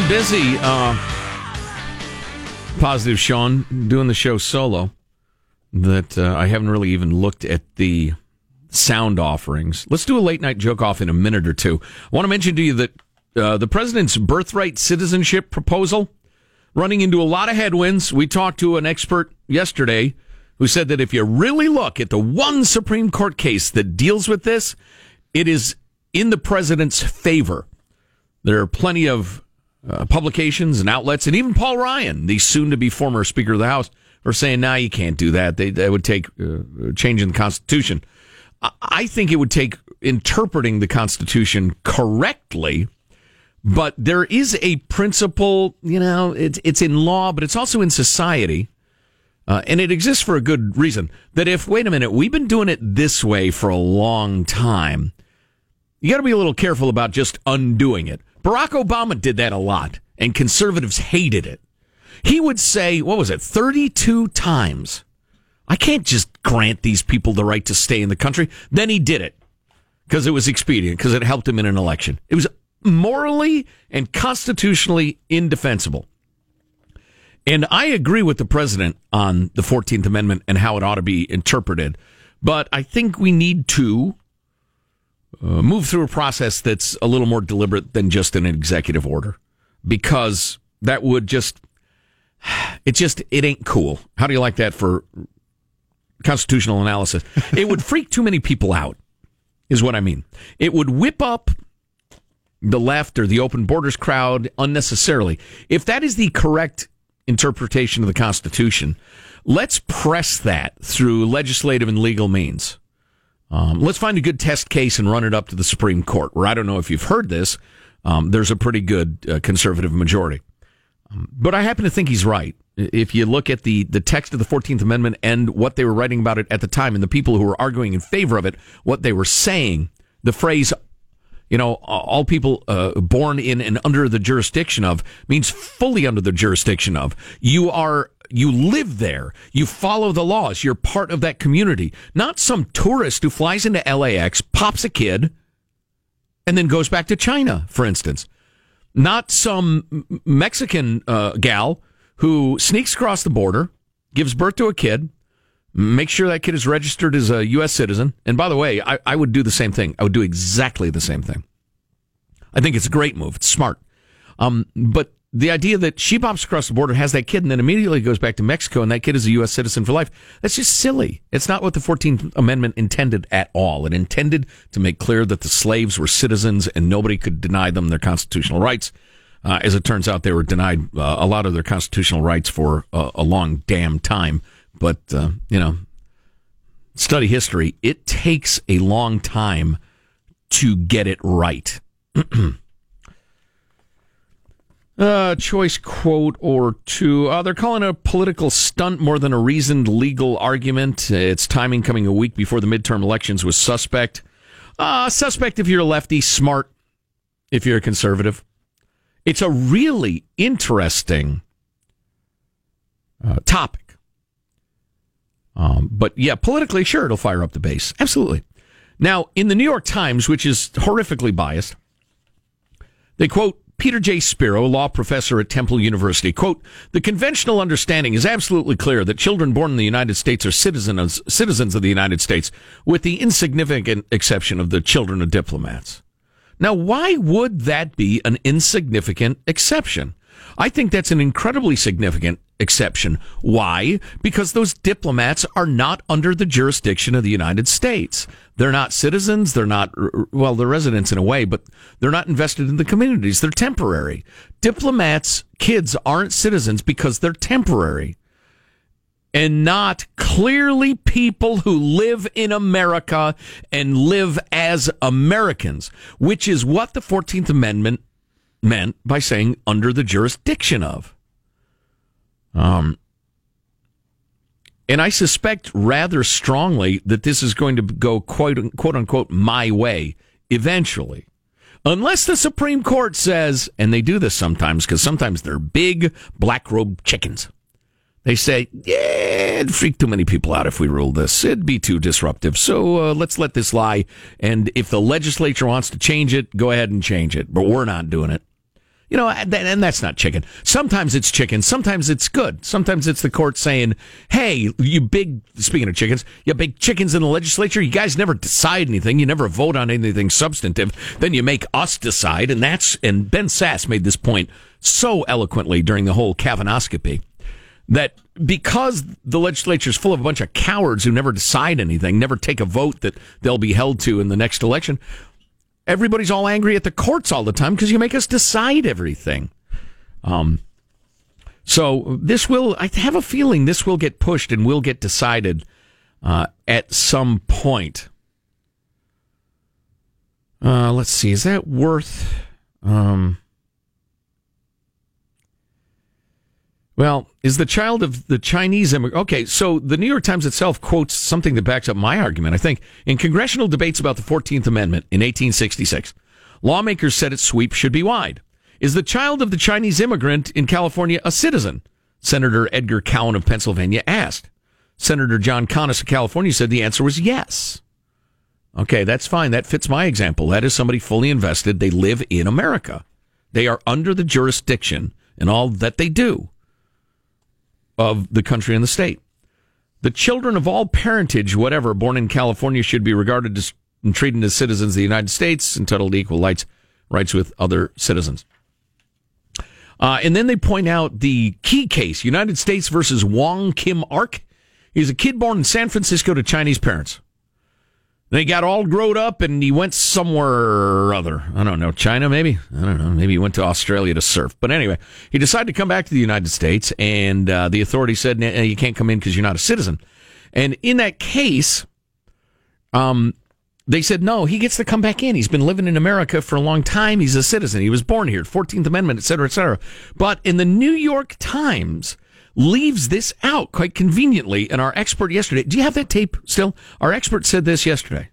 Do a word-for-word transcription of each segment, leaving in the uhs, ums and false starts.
been busy. Uh, positive Sean doing the show solo. That uh, I haven't really even looked at the sound offerings. Let's do a late night joke off in a minute or two. I want to mention to you that uh, the president's birthright citizenship proposal running into a lot of headwinds. We talked to an expert yesterday who said that if you really look at the one Supreme Court case that deals with this, it is in the president's favor. There are plenty of uh, publications and outlets, and even Paul Ryan, the soon-to-be former Speaker of the House, are saying, nah, you can't do that. They, that would take uh, changing the Constitution. I, I think it would take interpreting the Constitution correctly, but there is a principle, you know, it's, it's in law, but it's also in society, uh, and it exists for a good reason, that if, wait a minute, we've been doing it this way for a long time, you got to be a little careful about just undoing it. Barack Obama did that a lot, and conservatives hated it. He would say, what was it, thirty-two times, I can't just grant these people the right to stay in the country. Then he did it because it was expedient, because it helped him in an election. It was morally and constitutionally indefensible. And I agree with the president on the fourteenth Amendment and how it ought to be interpreted. But I think we need to uh, move through a process that's a little more deliberate than just an executive order, because that would just, it just, it ain't cool. How do you like that for constitutional analysis? It would freak too many people out, is what I mean. It would whip up the left or the open borders crowd unnecessarily. If that is the correct interpretation of the Constitution, let's press that through legislative and legal means. Um, let's find a good test case and run it up to the Supreme Court, where I don't know if you've heard this. Um, there's a pretty good uh, conservative majority. Um, but I happen to think he's right. If you look at the, the text of the fourteenth Amendment and what they were writing about it at the time, and the people who were arguing in favor of it, what they were saying, the phrase, you know, all people uh, born in and under the jurisdiction of means fully under the jurisdiction of. You are, you live there. You follow the laws. You're part of that community. Not some tourist who flies into L A X, pops a kid, and then goes back to China, for instance. Not some Mexican uh, gal who sneaks across the border, gives birth to a kid, makes sure that kid is registered as a U S citizen. And by the way, I, I would do the same thing. I would do exactly the same thing. I think it's a great move. It's smart. Um, but the idea that she pops across the border, has that kid, and then immediately goes back to Mexico, and that kid is a U S citizen for life, that's just silly. It's not what the fourteenth Amendment intended at all. It intended to make clear that the slaves were citizens and nobody could deny them their constitutional rights. Uh, as it turns out, they were denied uh, a lot of their constitutional rights for uh, a long damn time. But, uh, you know, study history. It takes a long time to get it right. uh, choice quote or two. Uh, they're calling it a political stunt more than a reasoned legal argument. Its timing coming a week before the midterm elections was suspect. Uh, suspect if you're a lefty, smart if you're a conservative. It's a really interesting uh, topic. Um, but yeah, politically, sure, it'll fire up the base. Absolutely. Now, in the New York Times, which is horrifically biased, they quote Peter J. Spiro, law professor at Temple University, quote, "The conventional understanding is absolutely clear that children born in the United States are citizens, citizens of the United States, with the insignificant exception of the children of diplomats." Now, why would that be an insignificant exception? I think that's an incredibly significant exception. Why? Because those diplomats are not under the jurisdiction of the United States. They're not citizens. They're not, well, they're residents in a way, but they're not invested in the communities. They're temporary. Diplomats' kids aren't citizens because they're temporary, and not clearly people who live in America and live as Americans, which is what the fourteenth Amendment meant by saying under the jurisdiction of. Um, and I suspect rather strongly that this is going to go quote, quote unquote my way eventually. Unless the Supreme Court says, and they do this sometimes because sometimes they're big black-robed chickens. They say, yeah, it'd freak too many people out if we ruled this. It'd be too disruptive. So uh, let's let this lie. And if the legislature wants to change it, go ahead and change it. But we're not doing it. You know, and that's not chicken. Sometimes it's chicken. Sometimes it's good. Sometimes it's the court saying, hey, you big, speaking of chickens, you big chickens in the legislature, you guys never decide anything. You never vote on anything substantive. Then you make us decide. And that's, and Ben Sasse made this point so eloquently during the whole Kavanaughscopy, that because the legislature is full of a bunch of cowards who never decide anything, never take a vote that they'll be held to in the next election, everybody's all angry at the courts all the time because you make us decide everything. Um, so this will, I have a feeling this will get pushed and will get decided uh, at some point. Uh, let's see, is that worth... Um, well, is the child of the Chinese immigrant... Okay, so the New York Times itself quotes something that backs up my argument, I think. In congressional debates about the fourteenth Amendment in eighteen sixty-six, lawmakers said its sweep should be wide. Is the child of the Chinese immigrant in California a citizen? Senator Edgar Cowan of Pennsylvania asked. Senator John Conness of California said the answer was yes. Okay, that's fine. That fits my example. That is somebody fully invested. They live in America. They are under the jurisdiction in all that they do of the country and the state. The children of all parentage, whatever, born in California should be regarded as and treated as citizens of the United States, entitled to equal rights, rights with other citizens. Uh, and then they point out the key case, United States versus Wong Kim Ark. He's a kid born in San Francisco to Chinese parents. They got all grown up and he went somewhere or other. I don't know, China maybe? I don't know. Maybe he went to Australia to surf. But anyway, he decided to come back to the United States, and uh, the authorities said, nah, you can't come in because you're not a citizen. And in that case, um, they said, no, he gets to come back in. He's been living in America for a long time. He's a citizen. He was born here, fourteenth Amendment, et cetera, et cetera. But in the New York Times leaves this out quite conveniently. And our expert yesterday, do you have that tape still? Our expert said this yesterday.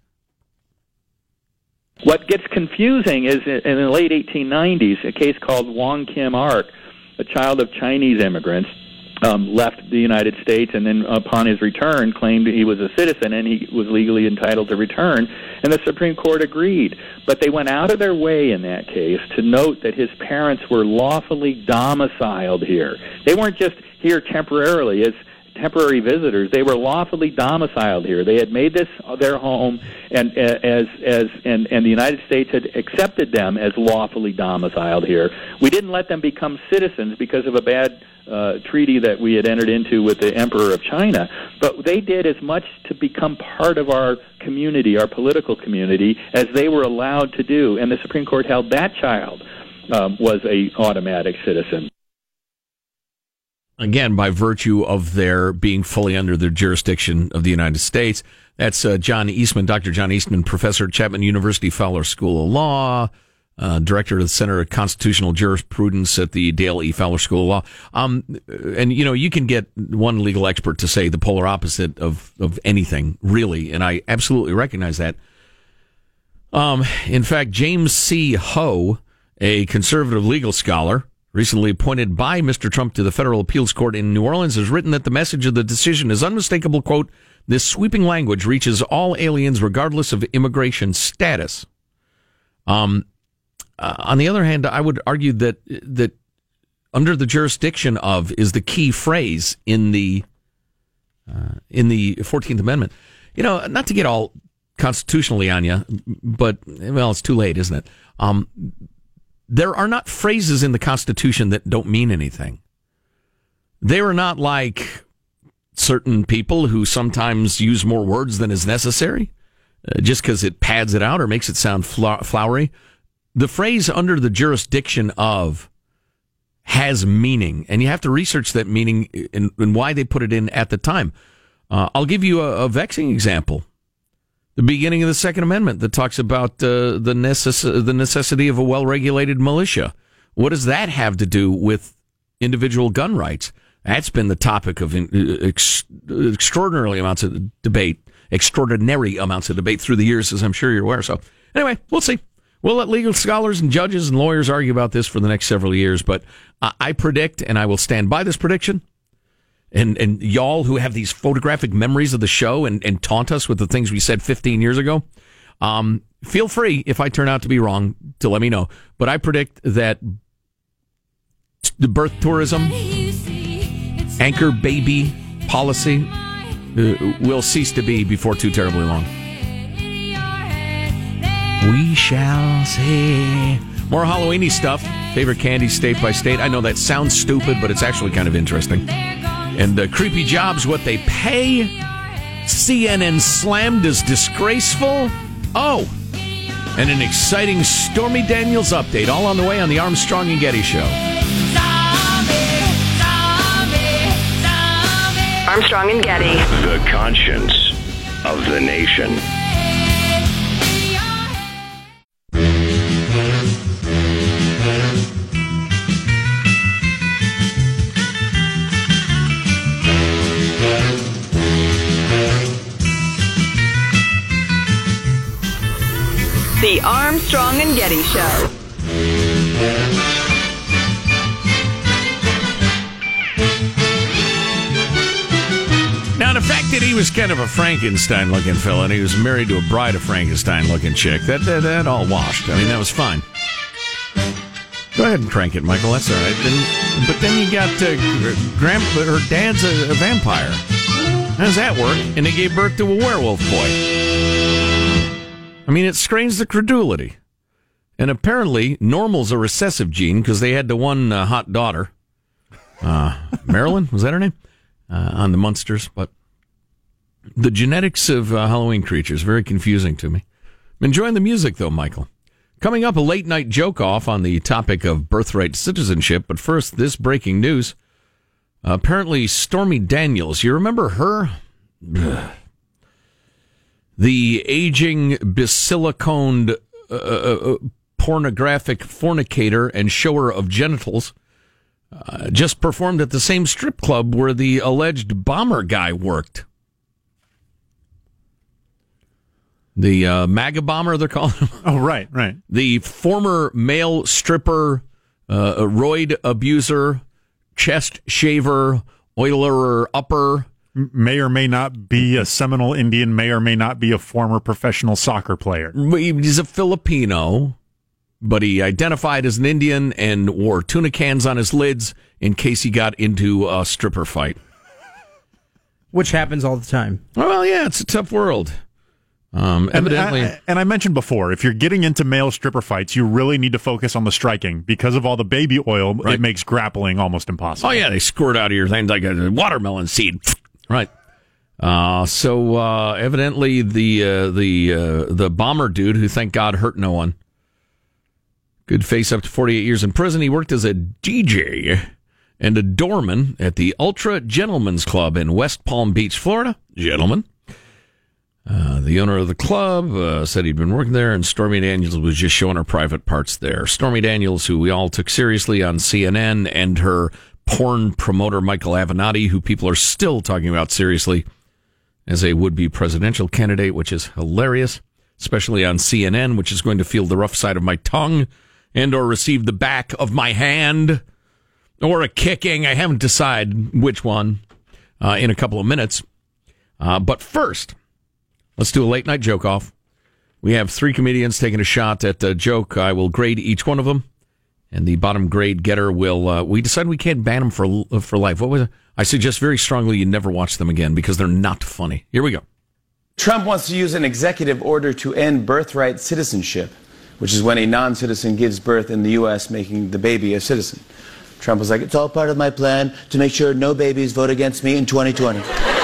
What gets confusing is in the late eighteen nineties, a case called Wong Kim Ark, a child of Chinese immigrants, um, left the United States and then upon his return claimed he was a citizen and he was legally entitled to return, and the Supreme Court agreed. But they went out of their way in that case to note that his parents were lawfully domiciled here. They weren't just here temporarily as temporary visitors. They were lawfully domiciled here. They had made this their home, and as as and, and the United States had accepted them as lawfully domiciled here. We didn't let them become citizens because of a bad uh, treaty that we had entered into with the Emperor of China, but they did as much to become part of our community, our political community, as they were allowed to do. And the Supreme Court held that child um, was a automatic citizen. Again, by virtue of their being fully under the jurisdiction of the United States. That's uh, John Eastman, Doctor John Eastman, professor at Chapman University Fowler School of Law, uh, director of the Center of Constitutional Jurisprudence at the Dale E. Fowler School of Law. Um, and, you know, you can get one legal expert to say the polar opposite of, of anything, really, and I absolutely recognize that. Um, in fact, James C. Ho, a conservative legal scholar, recently appointed by Mister Trump to the Federal Appeals Court in New Orleans, has written that the message of the decision is unmistakable. Quote, this sweeping language reaches all aliens regardless of immigration status. Um, uh, on the other hand, I would argue that that under the jurisdiction of is the key phrase in the uh, in the fourteenth Amendment. You know, not to get all constitutionally on you, but, well, it's too late, isn't it? Um There are not phrases in the Constitution that don't mean anything. They are not like certain people who sometimes use more words than is necessary, uh, just because it pads it out or makes it sound fl- flowery. The phrase under the jurisdiction of has meaning, and you have to research that meaning and, and why they put it in at the time. Uh, I'll give you a, a vexing example. The beginning of the Second Amendment that talks about uh, the, necess- the necessity of a well-regulated militia. What does that have to do with individual gun rights? That's been the topic of ex- extraordinarily amounts of debate, extraordinary amounts of debate through the years, as I'm sure you're aware. So anyway, we'll see. We'll let legal scholars and judges and lawyers argue about this for the next several years, but uh, I predict, and I will stand by this prediction, And and y'all who have these photographic memories of the show and, and taunt us with the things we said fifteen years ago, um, feel free, if I turn out to be wrong, to let me know. But I predict that the birth tourism, anchor baby policy uh, will cease to be before too terribly long. We shall see. More Halloweeny stuff. Favorite candy state by state. I know that sounds stupid, but it's actually kind of interesting. And uh, creepy jobs, what they pay. C N N slammed as disgraceful. Oh, and an exciting Stormy Daniels update. All on the way on the Armstrong and Getty Show. Armstrong and Getty. The conscience of the nation. The Armstrong and Getty Show. Now, the fact that he was kind of a Frankenstein-looking fella and he was married to a bride of Frankenstein-looking chick, that, that that all washed. I mean, that was fine. Go ahead and crank it, Michael. That's all right. Then, but then you got uh, Grandpa, her dad's a, a vampire. How does that work? And they gave birth to a werewolf boy. I mean, it strains the credulity. And apparently, normal's a recessive gene because they had the one uh, hot daughter. Uh, Marilyn, was that her name? Uh, on the Munsters. But the genetics of uh, Halloween creatures, very confusing to me. I'm enjoying the music, though, Michael. Coming up, a late-night joke-off on the topic of birthright citizenship. But first, this breaking news. Uh, apparently, Stormy Daniels, you remember her? Ugh. The aging, basiliconed, uh, uh, pornographic fornicator and shower of genitals uh, just performed at the same strip club where the alleged bomber guy worked. The uh, MAGA bomber, they're calling him. Oh, right, right. The former male stripper, uh, roid abuser, chest shaver, oilerer upper. May or may not be a Seminole Indian, may or may not be a former professional soccer player. He's a Filipino, but he identified as an Indian and wore tuna cans on his lids in case he got into a stripper fight. Which happens all the time. Well, yeah, it's a tough world. Um, evidently. And I, and I mentioned before, if you're getting into male stripper fights, you really need to focus on the striking. Because of all the baby oil, right. It makes grappling almost impossible. Oh, yeah, they squirt out of your things like a watermelon seed. Right. Uh, so uh, evidently the uh, the uh, the bomber dude, who thank God hurt no one, could face up to forty-eight years in prison. He worked as a D J and a doorman at the Ultra Gentlemen's Club in West Palm Beach, Florida. Gentlemen. Uh, the owner of the club uh, said he'd been working there, and Stormy Daniels was just showing her private parts there. Stormy Daniels, who we all took seriously on C N N, and her porn promoter Michael Avenatti, who people are still talking about seriously as a would-be presidential candidate, which is hilarious, especially on C N N, which is going to feel the rough side of my tongue and or receive the back of my hand or a kicking. I haven't decided which one uh, in a couple of minutes. Uh, but first, let's do a late-night joke-off. We have three comedians taking a shot at a joke. I will grade each one of them. And the bottom grade getter will, uh, we decide we can't ban them for for life. What was it? I suggest very strongly you never watch them again because they're not funny. Here we go. Trump wants to use an executive order to end birthright citizenship, which is when a non-citizen gives birth in the U S, making the baby a citizen. Trump was like, it's all part of my plan to make sure no babies vote against me in twenty twenty.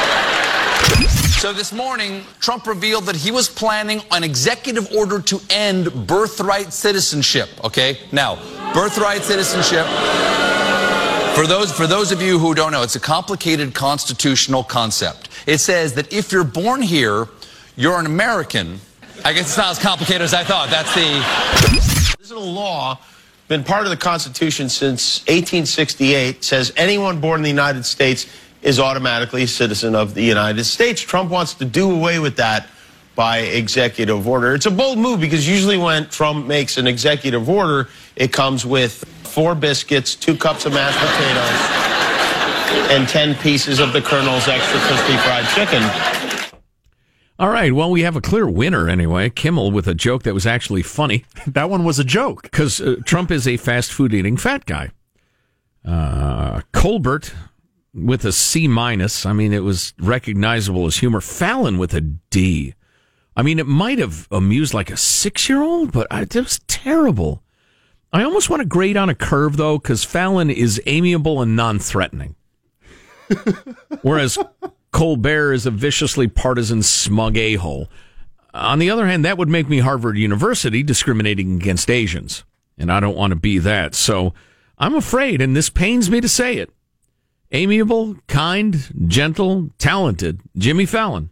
So this morning, Trump revealed that he was planning an executive order to end birthright citizenship, okay? Now, birthright citizenship, for those, for those of you who don't know, it's a complicated constitutional concept. It says that if you're born here, you're an American. I guess it's not as complicated as I thought. That's the... This is a law, been part of the Constitution since eighteen sixty-eight, says anyone born in the United States is automatically a citizen of the United States. Trump wants to do away with that by executive order. It's a bold move because usually when Trump makes an executive order, it comes with four biscuits, two cups of mashed potatoes, and ten pieces of the Colonel's extra crispy fried chicken. All right, well, we have a clear winner anyway. Kimmel with a joke that was actually funny. That one was a joke. Because uh, Trump is a fast food eating fat guy. Uh, Colbert with a C minus. I mean, it was recognizable as humor. Fallon with a D. I mean, it might have amused like a six-year-old, but I, it was terrible. I almost want to grade on a curve, though, because Fallon is amiable and non-threatening. Whereas Colbert is a viciously partisan, smug a-hole. On the other hand, that would make me Harvard University discriminating against Asians, and I don't want to be that. So I'm afraid, and this pains me to say it, amiable, kind, gentle, talented Jimmy Fallon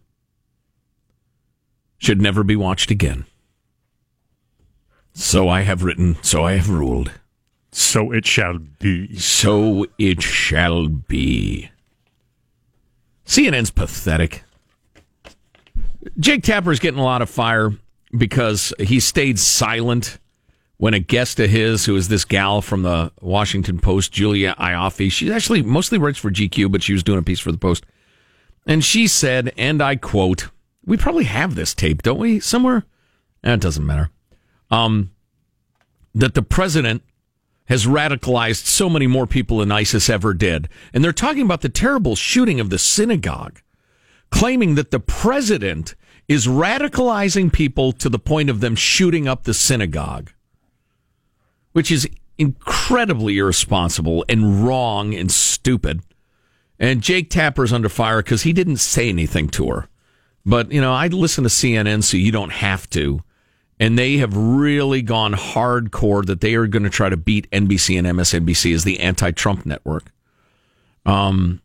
should never be watched again. So I have written, so I have ruled. So it shall be. So it shall be. C N N's pathetic. Jake Tapper's getting a lot of fire because he stayed silent when a guest of his, who is this gal from the Washington Post, Julia Ioffe, she actually mostly writes for G Q, but she was doing a piece for the Post. And she said, and I quote, we probably have this tape, don't we, somewhere? Eh, it doesn't matter. Um, that the president has radicalized so many more people than ISIS ever did. And they're talking about the terrible shooting of the synagogue, claiming that the president is radicalizing people to the point of them shooting up the synagogue, which is incredibly irresponsible and wrong and stupid. And Jake Tapper's under fire because he didn't say anything to her. But, you know, I listen to C N N so you don't have to. And they have really gone hardcore that they are going to try to beat N B C and M S N B C as the anti-Trump network. Um,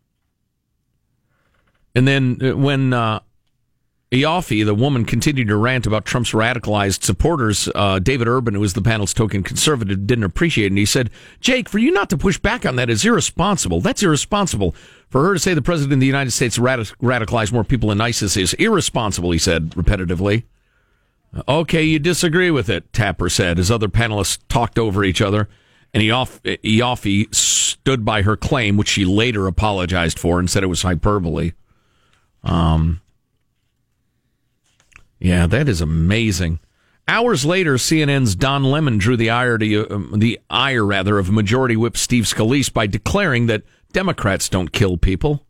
and then when uh, Ioffe, the woman, continued to rant about Trump's radicalized supporters, uh, David Urban, who was the panel's token conservative, didn't appreciate it. And he said, Jake, for you not to push back on that is irresponsible. That's irresponsible. For her to say the president of the United States radic- radicalized more people than ISIS is irresponsible, he said repetitively. Okay, you disagree with it, Tapper said, as other panelists talked over each other. And Ioffe, Ioffe stood by her claim, which she later apologized for and said it was hyperbole. Um, yeah, that is amazing. Hours later, C N N's Don Lemon drew the ire, to, uh, the ire rather, of Majority Whip Steve Scalise by declaring that Democrats don't kill people.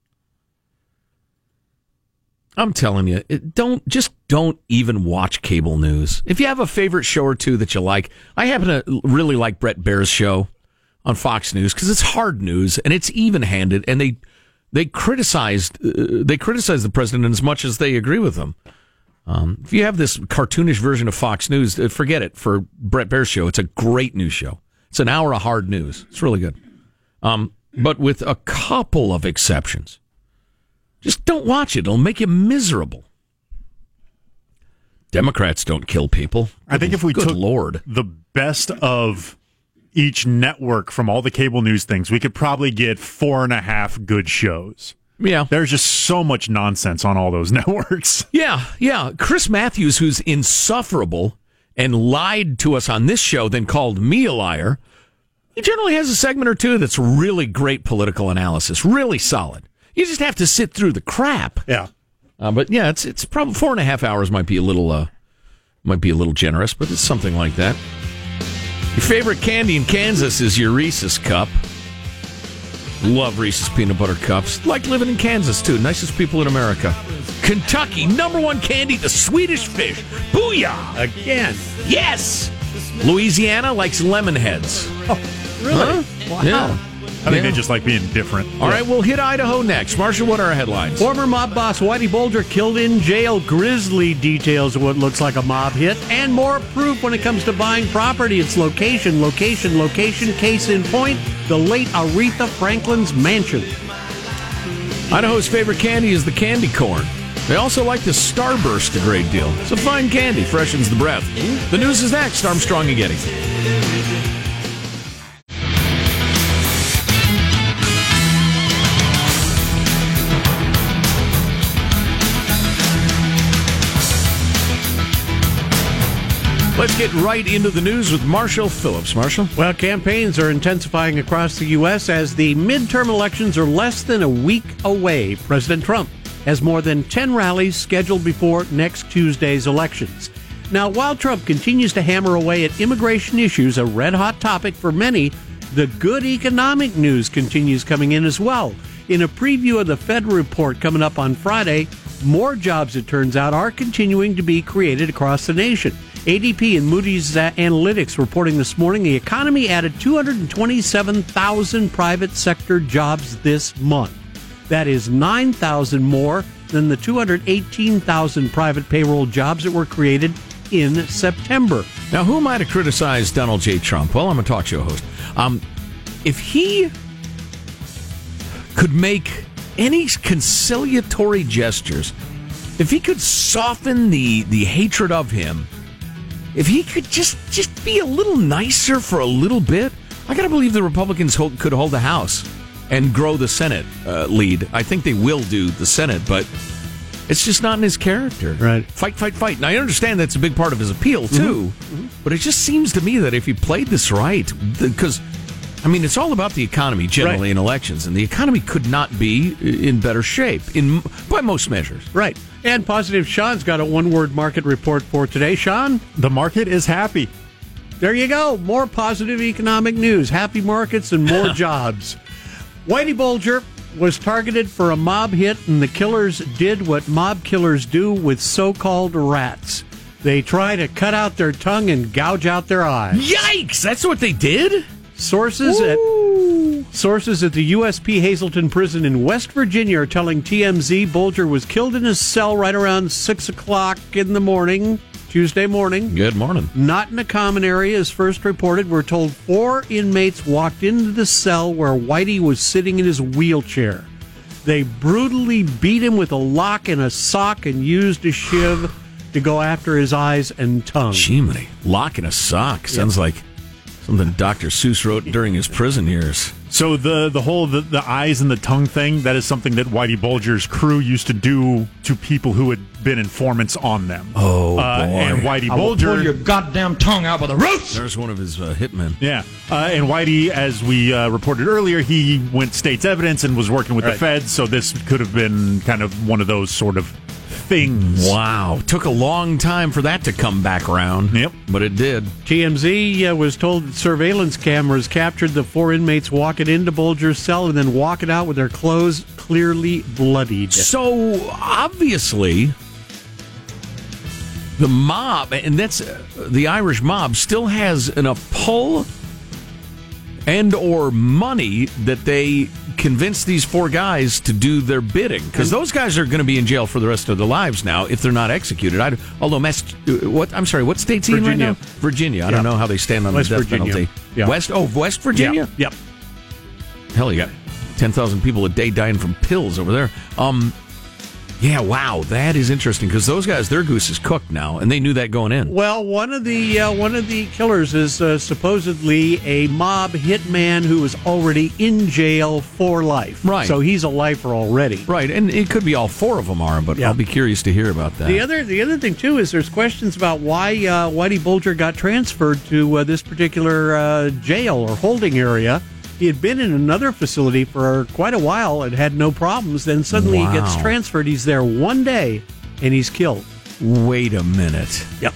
I'm telling you, it don't just don't even watch cable news. If you have a favorite show or two that you like, I happen to really like Bret Baier's show on Fox News because it's hard news and it's even-handed, and they they criticized uh, they criticize the president as much as they agree with him. Um, if you have this cartoonish version of Fox News, uh, forget it. For Bret Baier's show, it's a great news show. It's an hour of hard news. It's really good, um, but with a couple of exceptions. Just don't watch it. It'll make you miserable. Democrats don't kill people. Good, I think if we good took Lord. the best of each network from all the cable news things, we could probably get four and a half good shows. Yeah. There's just so much nonsense on all those networks. Yeah, yeah. Chris Matthews, who's insufferable and lied to us on this show, then called me a liar, he generally has a segment or two that's really great political analysis, really solid. You just have to sit through the crap. Yeah, uh, but yeah, it's it's probably four and a half hours. Might be a little uh, might be a little generous, but it's something like that. Your favorite candy in Kansas is your Reese's cup. Love Reese's peanut butter cups. Like living in Kansas too. Nicest people in America. Kentucky, number one candy, the Swedish fish. Booyah! Again, yes. Louisiana likes lemon heads. Oh, really? Huh? Wow. Yeah. I think yeah. they just like being different. All right, we'll hit Idaho next. Marshall, what are our headlines? Former mob boss Whitey Bulger killed in jail. Grisly details of what looks like a mob hit. And more proof when it comes to buying property. It's location, location, location. Case in point, the late Aretha Franklin's mansion. Idaho's favorite candy is the candy corn. They also like the Starburst a great deal. It's a fine candy, freshens the breath. The news is next. Armstrong and Getty. Let's get right into the news with Marshall Phillips. Marshall? Well, campaigns are intensifying across the U S as the midterm elections are less than a week away. President Trump has more than ten rallies scheduled before next Tuesday's elections. Now, while Trump continues to hammer away at immigration issues, a red-hot topic for many, The good economic news continues coming in as well. In a preview of the Fed report coming up on Friday, more jobs, it turns out, are continuing to be created across the nation. A D P and Moody's uh, Analytics reporting this morning the economy added two hundred twenty-seven thousand private sector jobs this month. That is nine thousand more than the two hundred eighteen thousand private payroll jobs that were created in September. Now, who am I to criticize Donald J. Trump? Well, I'm a talk show host. Um, if he could make any conciliatory gestures, if he could soften the, the hatred of him, if he could just, just be a little nicer for a little bit, I got to believe the Republicans hold, could hold the House and grow the Senate uh, lead. I think they will do the Senate, but it's just not in his character. Right. Fight, fight, fight. And I understand that's a big part of his appeal, too. Mm-hmm. But it just seems to me that if he played this right, because, I mean, it's all about the economy generally right. in elections, and the economy could not be in better shape in by most measures. Right. And Positive Sean's got a one-word market report for today. Sean? The market is happy. There you go. More positive economic news. Happy markets and more jobs. Whitey Bulger was targeted for a mob hit, and the killers did what mob killers do with so-called rats. They try to cut out their tongue and gouge out their eyes. Yikes! That's what they did? Sources Ooh. at sources at the U S P Hazleton prison in West Virginia are telling T M Z Bulger was killed in his cell right around six o'clock in the morning, Tuesday morning. Good morning. Not in a common area, as first reported. We're told four inmates walked into the cell where Whitey was sitting in his wheelchair. They brutally beat him with a lock and a sock and used a shiv to go after his eyes and tongue. Jiminy, lock and a sock. Sounds yep. like something Doctor Seuss wrote during his prison years. So the the whole the, the eyes and the tongue thing, that is something that Whitey Bulger's crew used to do to people who had been informants on them. Oh, uh, boy. And Whitey I Bulger... will pull your goddamn tongue out by the roots! There's one of his uh, hitmen. Yeah. Uh, and Whitey, as we uh, reported earlier, he went state's evidence and was working with right. the feds, so this could have been kind of one of those sort of things. Wow. Took a long time for that to come back around. Yep. But it did. T M Z uh, was told that surveillance cameras captured the four inmates walking into Bulger's cell and then walking out with their clothes clearly bloodied. So, obviously, the mob, and that's uh, the Irish mob, still has enough pull and or money that they convince these four guys to do their bidding, because those guys are going to be in jail for the rest of their lives now if they're not executed. I, although, Mass, what I'm sorry, what state's he in right now? Virginia. I yeah. don't know how they stand on West the death Virginia. penalty. Yeah. West, oh, West Virginia. Yep. yep. Hell, you got ten thousand people a day dying from pills over there. Um. Yeah, wow, that is interesting, because those guys, their goose is cooked now, and they knew that going in. Well, one of the uh, one of the killers is uh, supposedly a mob hitman who is already in jail for life. Right. So he's a lifer already. Right, and it could be all four of them are, but yeah. I'll be curious to hear about that. The other the other thing, too, is there's questions about why uh, Whitey Bulger got transferred to uh, this particular uh, jail or holding area. He had been in another facility for quite a while and had no problems. Then suddenly wow. he gets transferred. He's there one day, and he's killed. Wait a minute. Yep.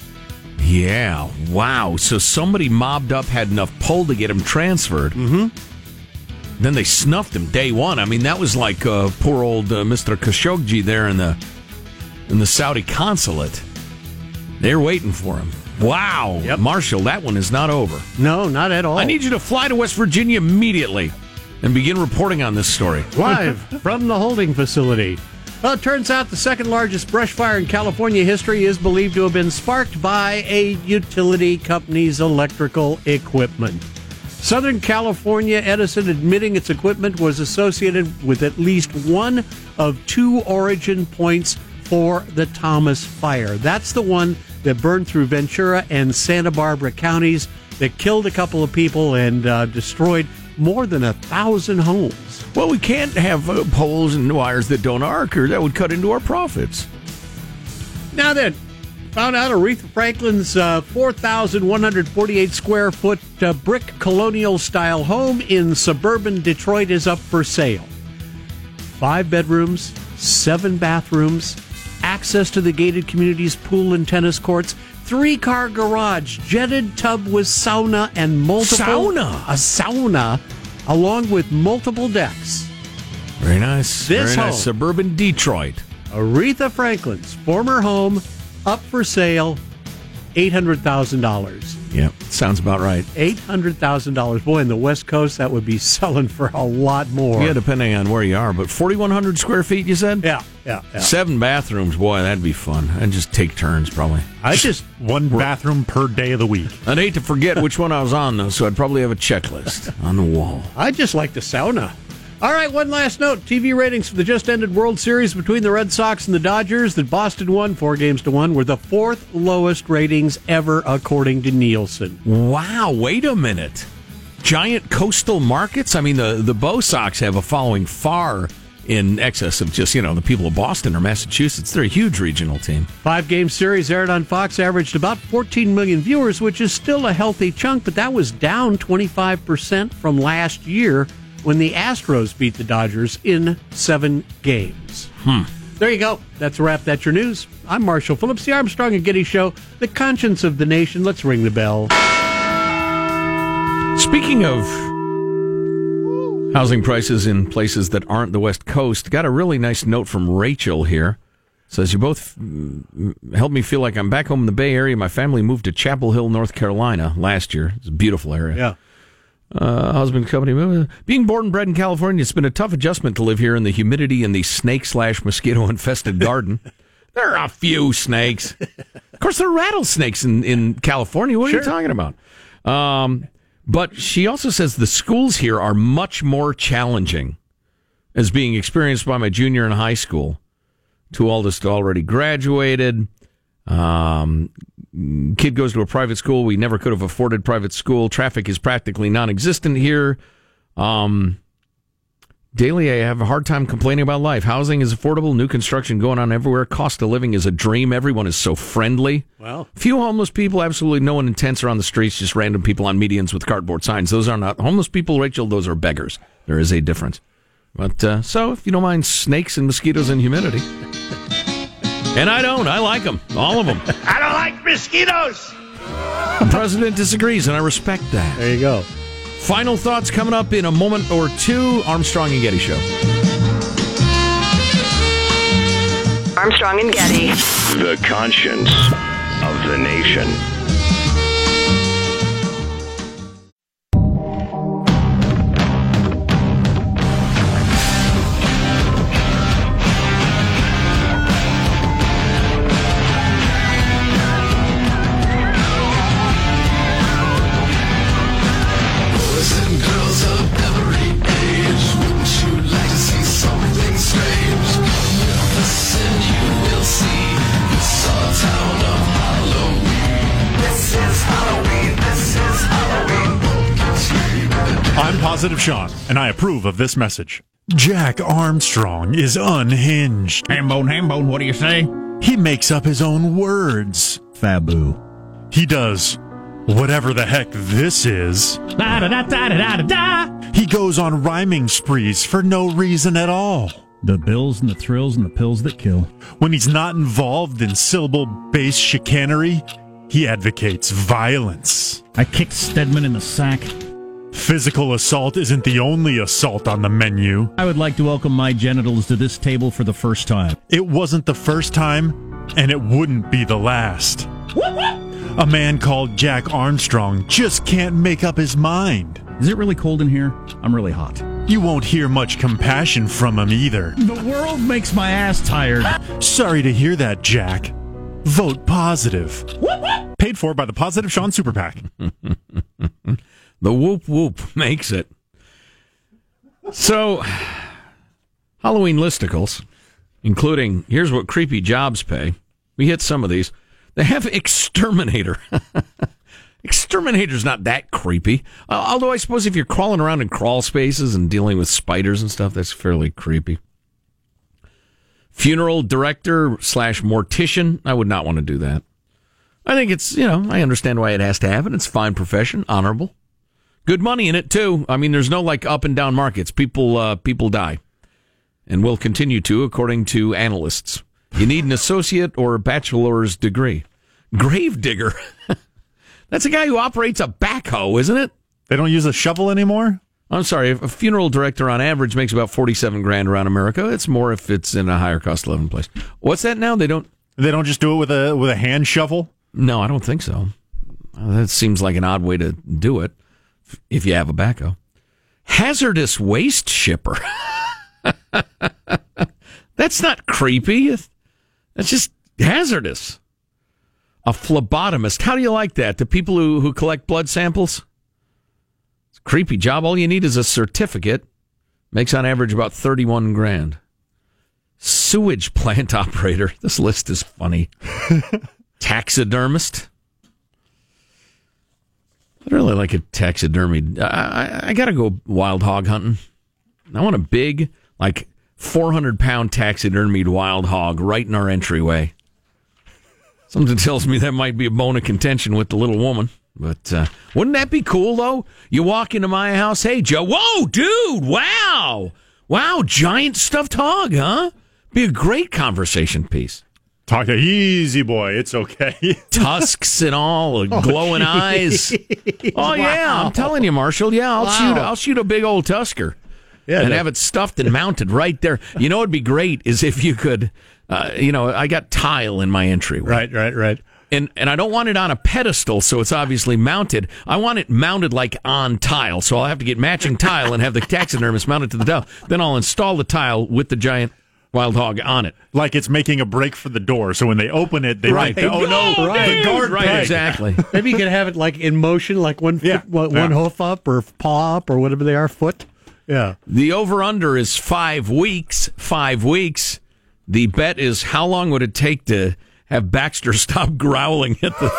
Yeah, wow. So somebody mobbed up, had enough pull to get him transferred. Mm-hmm. Then they snuffed him day one. I mean, that was like uh, poor old uh, Mister Khashoggi there in the in the Saudi consulate. They're waiting for him. Wow. Yep. Marshall, that one is not over. No, not at all. I need you to fly to West Virginia immediately and begin reporting on this story. Live from the holding facility. Well, it turns out the second largest brush fire in California history is believed to have been sparked by a utility company's electrical equipment. Southern California Edison admitting its equipment was associated with at least one of two origin points for the Thomas fire. That's the one that burned through Ventura and Santa Barbara counties, that killed a couple of people and uh, destroyed more than a thousand homes. Well, we can't have uh, poles and wires that don't arc, or that would cut into our profits. Now then, found out Aretha Franklin's uh, four thousand one hundred forty-eight square foot uh, brick colonial style home in suburban Detroit is up for sale. Five bedrooms, seven bathrooms, access to the gated community's pool and tennis courts, three-car garage, jetted tub with sauna and multiple... Sauna? A sauna, along with multiple decks. Very nice. This Very nice. home. Suburban Detroit. Aretha Franklin's former home, up for sale, eight hundred thousand dollars. Yeah, sounds about right. eight hundred thousand dollars. Boy, in the West Coast, that would be selling for a lot more. Yeah, depending on where you are. But forty-one hundred square feet, you said? Yeah, yeah, yeah. Seven bathrooms. Boy, that'd be fun. And just take turns, probably. I just one bathroom per day of the week. I'd hate to forget which one I was on, though, so I'd probably have a checklist on the wall. I just like the sauna. All right, one last note. T V ratings for the just-ended World Series between the Red Sox and the Dodgers that Boston won four games to one were the fourth lowest ratings ever, according to Nielsen. Wow, wait a minute. Giant coastal markets? I mean, the, the Bo Sox have a following far in excess of just, you know, the people of Boston or Massachusetts. They're a huge regional team. Five-game series aired on Fox averaged about fourteen million viewers, which is still a healthy chunk, but that was down twenty-five percent from last year when the Astros beat the Dodgers in seven games. Hmm. There you go. That's a wrap. That's your news. I'm Marshall Phillips, the Armstrong and Getty Show, the conscience of the nation. Let's ring the bell. Speaking of housing prices in places that aren't the West Coast, got a really nice note from Rachel here. Says, you both helped me feel like I'm back home in the Bay Area. My family moved to Chapel Hill, North Carolina last year. It's a beautiful area. Yeah. Uh, husband company. Being born and bred in California, it's been a tough adjustment to live here in the humidity and the snake slash mosquito infested garden. There are a few snakes. Of course, there are rattlesnakes in, in California. What Sure. are you talking about? Um, but she also says the schools here are much more challenging as being experienced by my junior in high school. Two oldest already graduated. Um, kid goes to a private school. We never could have afforded private school. Traffic is practically non-existent here. Um, daily, I have a hard time complaining about life. Housing is affordable. New construction going on everywhere. Cost of living is a dream. Everyone is so friendly. Well, few homeless people. Absolutely no one intense or on the streets. Just random people on medians with cardboard signs. Those are not homeless people, Rachel. Those are beggars. There is a difference. But uh, so, if you don't mind snakes and mosquitoes and humidity. And I don't. I like them. All of them. I don't like mosquitoes. The president disagrees, and I respect that. there you go. Final thoughts coming up in a moment or two. Armstrong and Getty Show. Armstrong and Getty. The conscience of the nation. I'm Positive Sean, and I approve of this message. Jack Armstrong is unhinged. Hambone, hambone, what do you say? He makes up his own words. Fabu. He does whatever the heck this is. Da da da da da da da. He goes on rhyming sprees for no reason at all. The bills and the thrills and the pills that kill. When he's not involved in syllable-based chicanery, he advocates violence. I kicked Stedman in the sack. Physical assault isn't the only assault on the menu. I would like to welcome my genitals to this table for the first time. It wasn't the first time, and it wouldn't be the last. A man called Jack Armstrong just can't make up his mind. Is it really cold in here? I'm really hot. You won't hear much compassion from him either. The world makes my ass tired. Sorry to hear that, Jack. Vote positive. Paid for by the Positive Sean Super PAC. The whoop whoop makes it. So, Halloween listicles, including, here's what creepy jobs pay. We hit some of these. They have exterminator. Exterminator's not that creepy. Uh, although I suppose if you're crawling around in crawl spaces and dealing with spiders and stuff, that's fairly creepy. Funeral director slash mortician. I would not want to do that. I think it's, you know, I understand why it has to happen. It's a fine profession, honorable. Good money in it, too. I mean, there's no, like, up and down markets. People uh, people die. And will continue to, according to analysts. You need an associate or a bachelor's degree. Grave digger. That's a guy who operates a backhoe, isn't it? They don't use a shovel anymore? I'm sorry. A funeral director on average makes about forty-seven grand around America. It's more if it's in a higher cost of living place. What's that now? They don't. They don't just do it with a with a hand shovel? No, I don't think so. That seems like an odd way to do it if you have a backhoe. Hazardous waste shipper. That's not creepy. That's just hazardous. A phlebotomist. How do you like that? The people who, who collect blood samples? It's a creepy job. All you need is a certificate. Makes on average about thirty-one grand. Sewage plant operator. This list is funny. Taxidermist. I'd really like a taxidermy. I, I, I got to go wild hog hunting. I want a big, like, four hundred pound taxidermied wild hog right in our entryway. Something tells me that might be a bone of contention with the little woman. But uh, wouldn't that be cool, though? You walk into my house, hey, Joe. Whoa, dude, wow. Wow, giant stuffed hog, huh? Be a great conversation piece. Talk easy, boy. It's okay. Tusks and all, glowing oh, eyes. Oh, yeah, wow. I'm telling you, Marshall. Yeah, I'll wow. shoot I'll shoot a big old tusker. Yeah, and no. have it stuffed and mounted right there. You know what would be great is if you could, uh, you know, I got tile in my entryway. Right, right, right. And and I don't want it on a pedestal, so it's obviously mounted. I want it mounted like on tile, so I'll have to get matching tile and have the taxidermist mounted to the tile. Then I'll install the tile with the giant wild hog on it. Like it's making a break for the door, so when they open it, they right. might go, oh, no, right. the guard Right, peg. exactly. Maybe you can have it like in motion, like one, yeah. foot, one, yeah. one hoof up or paw up or whatever they are, foot. Yeah. The over-under is five weeks. Five weeks. The bet is how long would it take to have Baxter stop growling at the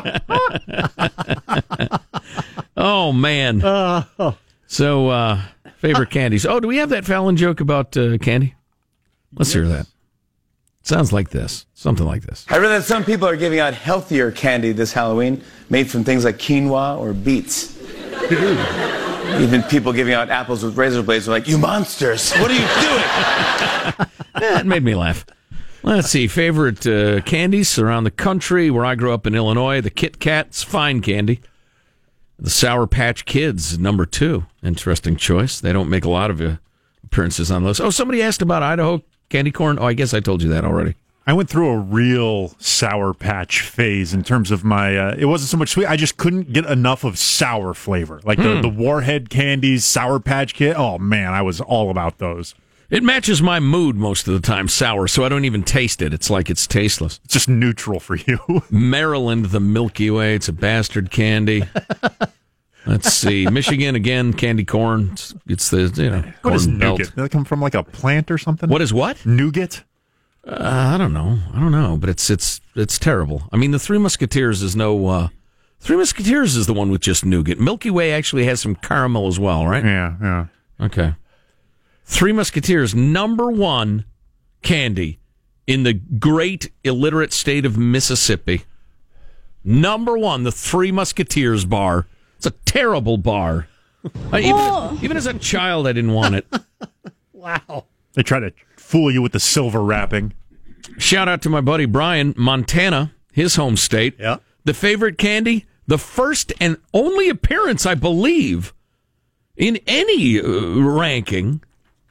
thing? Oh, man. Uh, oh. So, uh, favorite candies. Oh, do we have that Fallon joke about uh, candy? Let's yes. hear that. Sounds like this. Something like this. I read that some people are giving out healthier candy this Halloween, made from things like quinoa or beets. Even people giving out apples with razor blades are like, you monsters, what are you doing? That made me laugh. Let's see. Favorite uh, candies around the country. Where I grew up in Illinois, the Kit Kat's fine candy. The Sour Patch Kids, number two. Interesting choice. They don't make a lot of uh, appearances on those. Oh, somebody asked about Idaho candy corn. Oh, I guess I told you that already. I went through a real Sour Patch phase in terms of my, uh, it wasn't so much sweet, I just couldn't get enough of sour flavor. Like the, mm. the Warhead candies, Sour Patch Kid, oh man, I was all about those. It matches my mood most of the time, sour, so I don't even taste it. It's like it's tasteless. It's just neutral for you. Maryland, the Milky Way, it's a bastard candy. Let's see. Michigan, again, candy corn. It's, it's the, you know, what is corn belt. nougat? Does that come from like a plant or something? What is what? Nougat? Uh, I don't know. I don't know, but it's it's it's terrible. I mean, the Three Musketeers is no. Uh, Three Musketeers is the one with just nougat. Milky Way actually has some caramel as well, right? Yeah, yeah. Okay. Three Musketeers, number one candy in the great illiterate state of Mississippi. Number one, the Three Musketeers bar. It's a terrible bar. Uh, even, even as a child, I didn't want it. Wow. They try to fool you with the silver wrapping. Shout out to my buddy Brian, Montana, his home state. Yeah. The favorite candy, the first and only appearance, I believe, in any uh, ranking.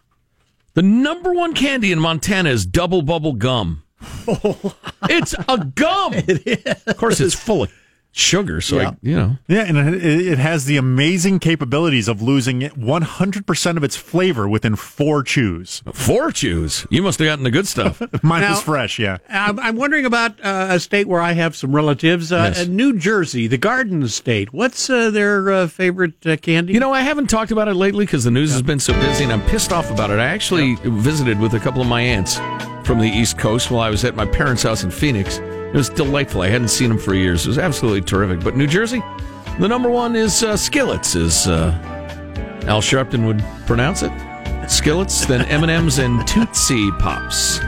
The number one candy in Montana is double bubble gum. Oh. It's a gum. It is. Of course, it's full of sugar, so yeah. I, you know. Yeah, and it, it has the amazing capabilities of losing one hundred percent of its flavor within four chews. Four chews? You must have gotten the good stuff. Mine now, was fresh, yeah. I'm, I'm wondering about uh, a state where I have some relatives. Uh, yes. New Jersey, the Garden State. What's uh, their uh, favorite uh, candy? You know, I haven't talked about it lately because the news yeah. has been so busy, and I'm pissed off about it. I actually yeah. visited with a couple of my aunts from the East Coast while I was at my parents' house in Phoenix. It was delightful. I hadn't seen them for years. It was absolutely terrific. But New Jersey, the number one is uh, Skillets, as uh, Al Sharpton would pronounce it. Skillets, then M and M's and Tootsie Pops.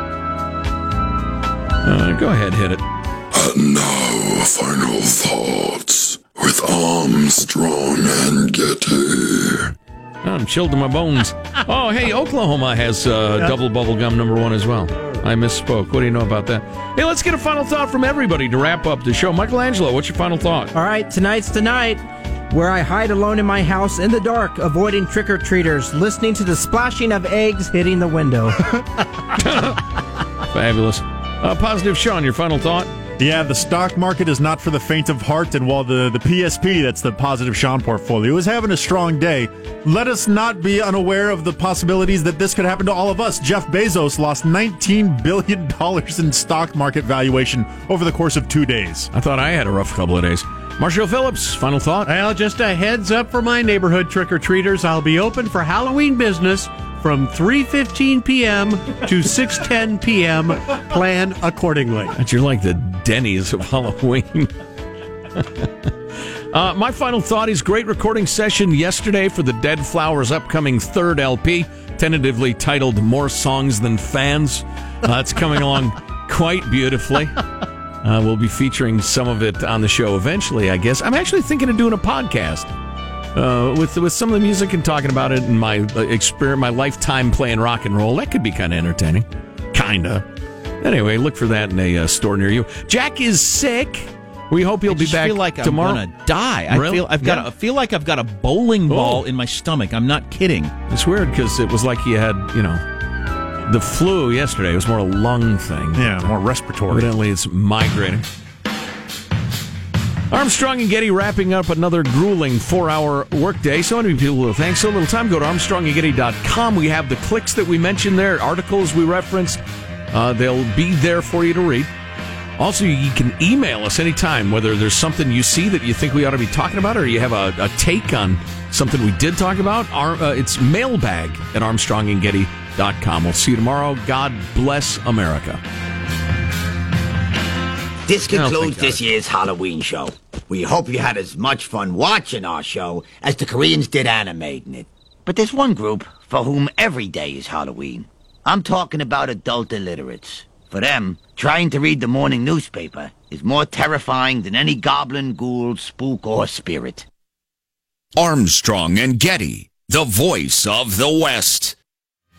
Uh, go ahead, hit it. And now, final thoughts with Armstrong and Getty. I'm chilled to my bones. Oh, hey, Oklahoma has uh, yeah. double bubble gum number one as well. I misspoke. What do you know about that? Hey, let's get a final thought from everybody to wrap up the show. Michelangelo, what's your final thought? All right, tonight's the night where I hide alone in my house in the dark, avoiding trick-or-treaters, listening to the splashing of eggs hitting the window. Fabulous. Uh, Positive Sean, your final thought? Yeah, the stock market is not for the faint of heart, and while the, the P S P, that's the Positive Sean portfolio, is having a strong day, let us not be unaware of the possibilities that this could happen to all of us. Jeff Bezos lost nineteen billion dollars in stock market valuation over the course of two days. I thought I had a rough couple of days. Marshall Phillips, final thought? Well, just a heads up for my neighborhood trick-or-treaters. I'll be open for Halloween business from three fifteen p.m. to six ten p.m. Plan accordingly. But you're like the Denny's of Halloween. uh, my final thought is great recording session yesterday for the Dead Flowers' upcoming third L P, tentatively titled More Songs Than Fans. Uh, it's coming along quite beautifully. Uh, we'll be featuring some of it on the show eventually, I guess. I'm actually thinking of doing a podcast. Uh, with with some of the music and talking about it and my uh, experience, my lifetime playing rock and roll. That could be kind of entertaining. Kinda. Anyway, look for that in a uh, store near you. Jack is sick. We hope he'll I be just back feel like tomorrow. I'm gonna die. I Really? feel I've got Yeah. a, I feel like I've got a bowling ball Oh. in my stomach. I'm not kidding. It's weird because it was like you had, you know, the flu yesterday. It was more a lung thing. Yeah, more respiratory. Evidently, it's migrating. Armstrong and Getty wrapping up another grueling four-hour workday. So many people, thanks so little time. Go to armstrong and getty dot com. We have the clicks that we mentioned there, articles we referenced. Uh, they'll be there for you to read. Also, you can email us anytime, whether there's something you see that you think we ought to be talking about or you have a, a take on something we did talk about. Our, uh, it's mailbag at armstrong and getty dot com. We'll see you tomorrow. God bless America. This I don't concludes think this year's Halloween show. We hope you had as much fun watching our show as the Koreans did animating it. But there's one group for whom every day is Halloween. I'm talking about adult illiterates. For them, trying to read the morning newspaper is more terrifying than any goblin, ghoul, spook, or spirit. Armstrong and Getty, the voice of the West.